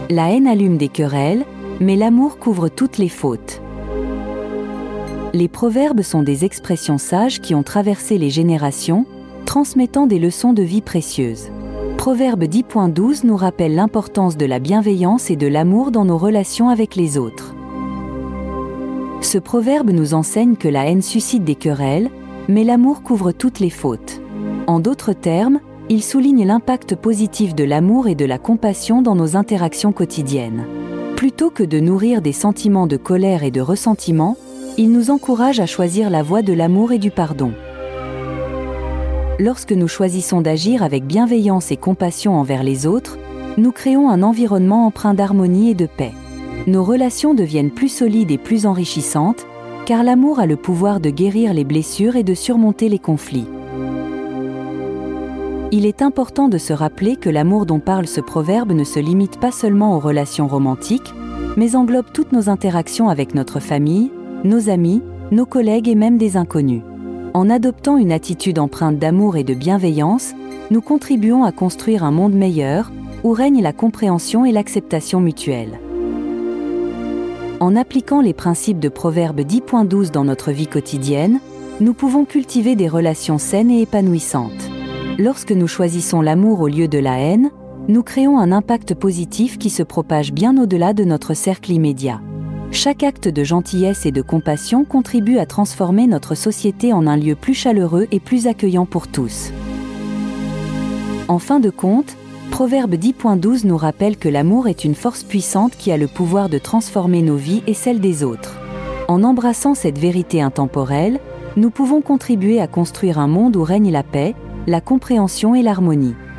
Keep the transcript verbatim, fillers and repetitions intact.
La haine allume des querelles, mais l'amour couvre toutes les fautes. Les proverbes sont des expressions sages qui ont traversé les générations, transmettant des leçons de vie précieuses. Proverbe dix point douze nous rappelle l'importance de la bienveillance et de l'amour dans nos relations avec les autres. Ce proverbe nous enseigne que la haine suscite des querelles, mais l'amour couvre toutes les fautes. En d'autres termes, il souligne l'impact positif de l'amour et de la compassion dans nos interactions quotidiennes. Plutôt que de nourrir des sentiments de colère et de ressentiment, il nous encourage à choisir la voie de l'amour et du pardon. Lorsque nous choisissons d'agir avec bienveillance et compassion envers les autres, nous créons un environnement empreint d'harmonie et de paix. Nos relations deviennent plus solides et plus enrichissantes, car l'amour a le pouvoir de guérir les blessures et de surmonter les conflits. Il est important de se rappeler que l'amour dont parle ce proverbe ne se limite pas seulement aux relations romantiques, mais englobe toutes nos interactions avec notre famille, nos amis, nos collègues et même des inconnus. En adoptant une attitude empreinte d'amour et de bienveillance, nous contribuons à construire un monde meilleur, où règne la compréhension et l'acceptation mutuelle. En appliquant les principes de Proverbe dix point douze dans notre vie quotidienne, nous pouvons cultiver des relations saines et épanouissantes. Lorsque nous choisissons l'amour au lieu de la haine, nous créons un impact positif qui se propage bien au-delà de notre cercle immédiat. Chaque acte de gentillesse et de compassion contribue à transformer notre société en un lieu plus chaleureux et plus accueillant pour tous. En fin de compte, Proverbe dix point douze nous rappelle que l'amour est une force puissante qui a le pouvoir de transformer nos vies et celles des autres. En embrassant cette vérité intemporelle, nous pouvons contribuer à construire un monde où règne la paix, la compréhension et l'harmonie.